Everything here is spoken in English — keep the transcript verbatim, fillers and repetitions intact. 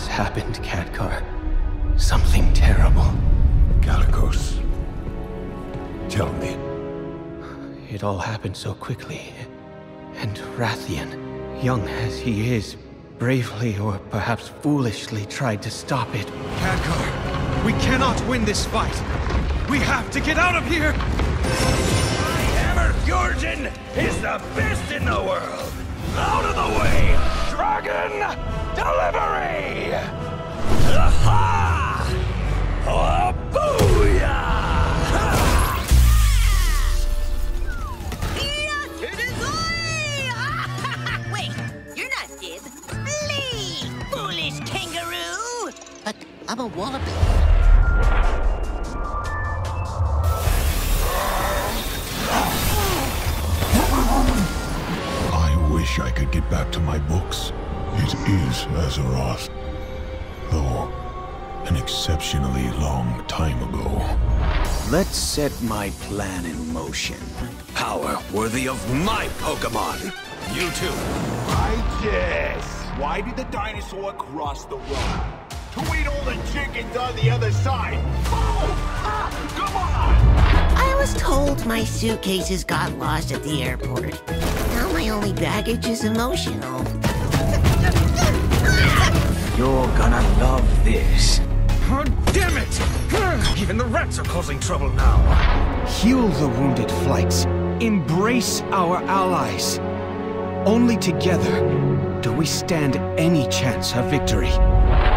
has happened, Khadgar. Something terrible. Kalecgos. Tell me. It all happened so quickly. And Rathian, young as he is, bravely or perhaps foolishly tried to stop it. Khadgar, we cannot win this fight! We have to get out of here! My hammer, Fjorgen, is the best in the world! Out of the way! Dragon delivery! Aha! Oh, booyah! Wait, you're not Dib. Flee, foolish kangaroo! But I'm a wallaby. I wish I could get back to my books. It is Azeroth, though an exceptionally long time ago. Let's set my plan in motion. Power worthy of my Pokemon. You too. Right, yes. Why did the dinosaur cross the road? To eat all the chickens on the other side. Oh! Ah, come on! I was told my suitcases got lost at the airport. Now my only baggage is emotional. You're gonna love this. Oh, damn it! Even the rats are causing trouble now. Heal the wounded flights. Embrace our allies. Only together do we stand any chance of victory.